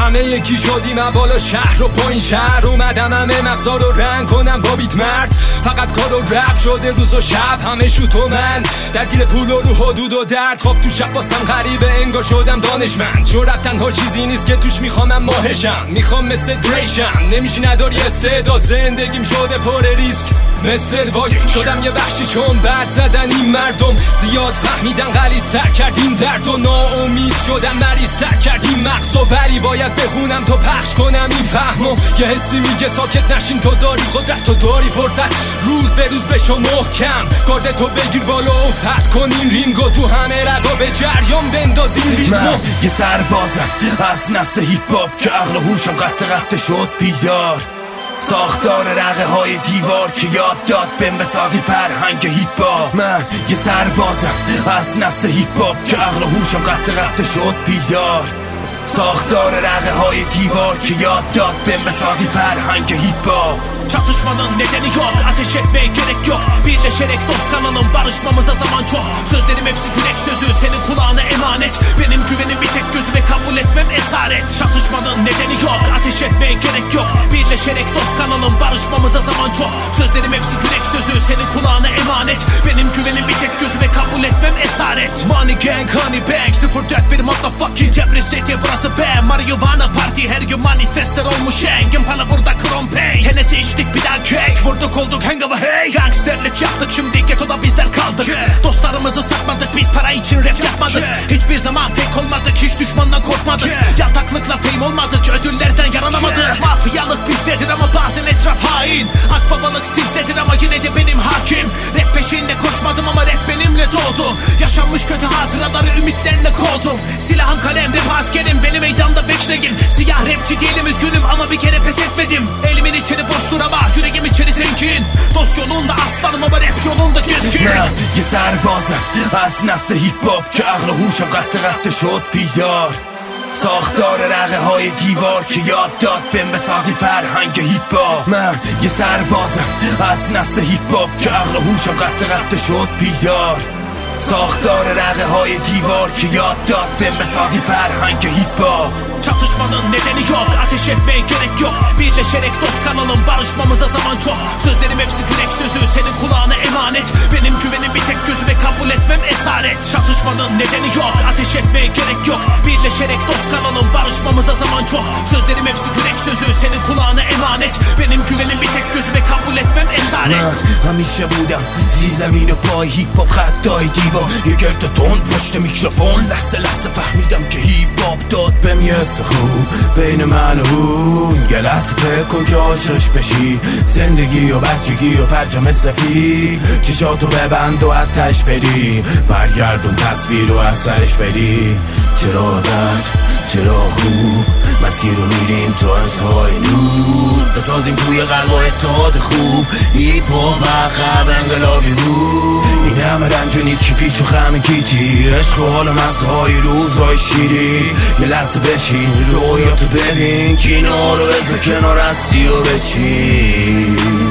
همه یکی شدیم بالا شهر و پایین شهر، اومدم همه مغزا رو رنگ کنم با بیت مرد. فقط کار و رپ شده روز و شب، همه شوت و من درگیر پول و رو حدود و درد. خب تو شب واسم غریبه انگار شدم دانشمند، چون رپ تنها چیزی نیست که توش میخوامم ماهشم. میخوام مثل دریشم، نمیشی نداری استعداد، زندگیم شده پر ریسک مستر وای. شدم یه بخشی چون بد زدن این مردم، زیاد فهمیدن غلیظ‌تر کردیم درد و ناامید شدم مریض‌تر کردیم مغزو. ولی باید بخونم تا پخش کنم این فهمو، یه حسی میگه ساکت نشین، تو داری قدرت، تو داری فرصت، روز به روز بشو محکم، گاردتو بگیر بالا و فتح کن این رینگو، تو همه رگا به جریان بندازین ریتمو. من یه سربازم از نسل هیپ هاپ که عقل و هوشم قطع شد بیدار، ساختار رقه های دیوار که یاد داد بهم بسازی فرهنگ هیپ هاپ. من یه سربازم از نسل هیپ هاپ که عقل و هوشم قطع شد بیدار، ساختار رقه های دیوار که yad dad بهم بسازی فرهنگ هیپ هاپ. Çatışmanın nedeni yok, ateş etmeye gerek yok. Birleşerek dost kalalım, barışmamıza zaman çok. Sözlerim hepsi yürek sözü, senin kulağına emanet. Benim güvenim bir tek gözüme, kabul etmem esaret. Çatışmanın nedeni yok, ateş etmeye gerek yok. Birleşerek dost kalalım, barışmamıza zaman çok. Sözlerim hepsi yürek sözü, senin kulağına emanet. Benim güvenim bir tek gözüme, kabul etmem esaret. Money gang, honey bang, 04 bir motherfucking Tebrik City, burası be. Marihuana party, her gün manifestler olmuş hang. Impala burada krom pain, tenesi içtik bir daha kek. Vurduk olduk hangover hey. Gangsterlik yaptık, şimdi ghetto'da bizler kaldık. Dostlarımızı satmadık, biz para için rap yapmadık. Hiçbir zaman fake olmadık, hiç düşmandan korkmadık. Yaltaklıkla fame olmadık, ödüllerden yaranamadık. Mafyalık bizdedir ama bazen etraf hain. Akbabalık sizdedir ama yine de benim hakim. Rap peşinde koşmadım ama rap benimle doğdu. Yaşanmış kötü hatıraları ümitlerle kovdum. Silahım kalem, rap askerim, beni meydanda bekleyin. Siyah rapçi değilim üzgünüm ama bir kere pes etmedim. Elimin içeri boştur ama yüreğim içeri zengin. Dost yolunda aslanım ama rap yolunda gezgin. من یه سربازم از نسل هیپ هاپ که عقل و هوشم قطع شد بیدار، ساختار رقه های دیوار که یاد داد بهم بسازی فرهنگ هیپ هاپ. من یه سربازم از نسل هیپ هاپ که عقل و هوشم قطع شد بیدار، ساختار رقه های دیوار که یاد داد بهم بسازی فرهنگ هیپ هاپ. Çatışmanın nedeni yok, ateş etmeye gerek yok. Birleşerek dost kalalım, barışmamıza zaman çok. Sözlerim hepsi yürek sözü, senin kulağına emanet. Benim güvenim bir tek gözüme, kabul etmem esaret. Çatışmanın nedeni yok, ateş etmeye gerek yok. Birleşerek dost kalalım, barışmamıza zaman çok. Sözlerim hepsi yürek sözü, senin kulağına emanet. Benim güvenim bir tek gözüme, kabul etmem esaret. من همیشه بودم زی زمین و پای هیپ هاپ، خطای دیوار یه گرد تند پشت میکروفون. لحظه لحظه فهمیدم که هیپ هاپ داد بهم یه خوب بین من و اون. یه لحظه فکر کن که عاشقش بشی، زندگی و بچگی و پرچم سفید. چشاتو ببند و آتش بری، برگردون تصویر و از سرش بری. چرا درد چرا خوب مسیر رو میریم تو انتهای نور، بسازیم توی قلب و اتحاد خوب. هیپ هاپ عقب انقلابی بود، این همه رنج و نیکی پیچ و خم گیتی، عشق و حال مزهای روزهای شیری. یه لحظه بشین رویاتو ببین، کینه ها رو بذار کنار هستی و بچین.